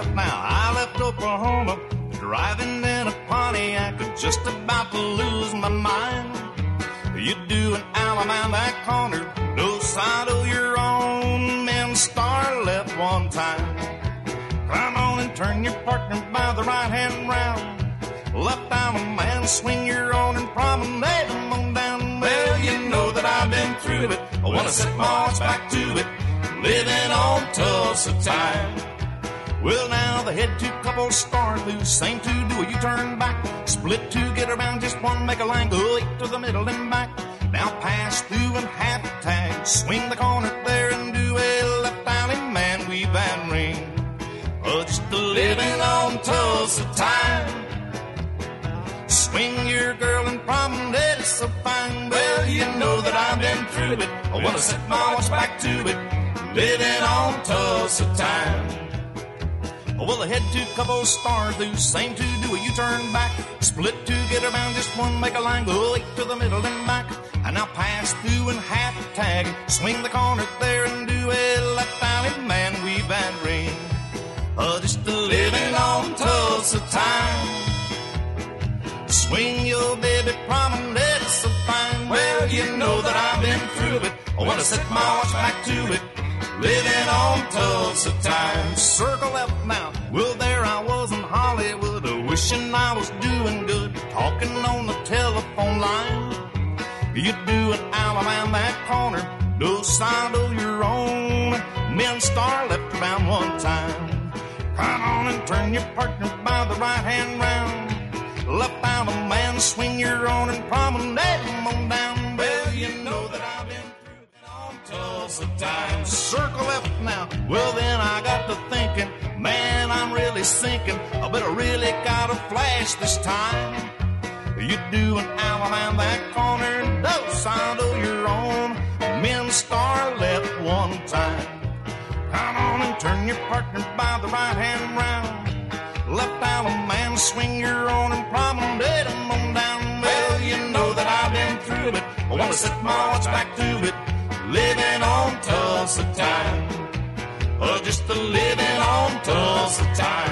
left now. I left Oklahoma, driving in a Pontiac, just about to lose my mind. You do an Alabama that corner, no side of your own. Men star left one time. Climb on and turn your partner by the right hand round. Left down a man, swing your own and promenade them on down. Well, you know that I've been through it. I wanna set my heart back to it, living on Tulsa time. Well, now the head two couples start loose, same two do a U-turn back. Split two, get around just one, make a line, go eight to the middle and back. Now pass through and half tag, swing the corner there and do a left alley man, weave and ring. Oh, just a living on Tulsa time. Swing your girl and promenade is so fine. Well, you know that I've been through it. I wanna set my watch back to it, living on Tulsa time. Well, the head two couples start loose, same two do a U-turn back. Split two, get around just one, make a line, go eight to the middle and back. And now pass through and half tag, swing the corner there and do a left alley man, weave and ring. Just a living on Tulsa time. Swing your baby promenade is so fine. Well, you know that I've been through it. I wanna set my watch back to it, living on Tulsa time. Circle left now. Well, there I was in Hollywood, wishing I was doing good, talking on the telephone line. You do an Alabama that corner, no side of your own. Men star left around one time. Come on and turn your partner by the right hand round. Left out a man, swing your own and promenade them on down. Well, you know that I've been through it on Tulsa time. Circle left now. Well, then I got to thinking, man, I'm really sinking. I bet I really got a flash this time. You do an Alabama that corner, no side of your own. Men star left one time. Come on and turn your partner by the right hand round. Left out a man, swing your own and promenade them on down. Well, you know that I've been through it. I wanna set my watch back to it, living on Tulsa time. Just a living on Tulsa time.